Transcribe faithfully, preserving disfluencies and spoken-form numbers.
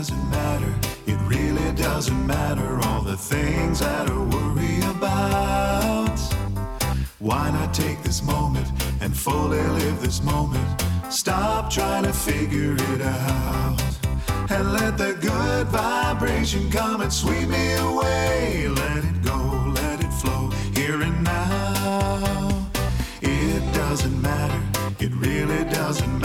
doesn't matter, it really doesn't matter, all the things that I worry about. Why not take this moment and fully live this moment? Stop trying to figure it out and let the good vibration come and sweep me away. Let it go, let it flow, here and now. It doesn't matter, it really doesn't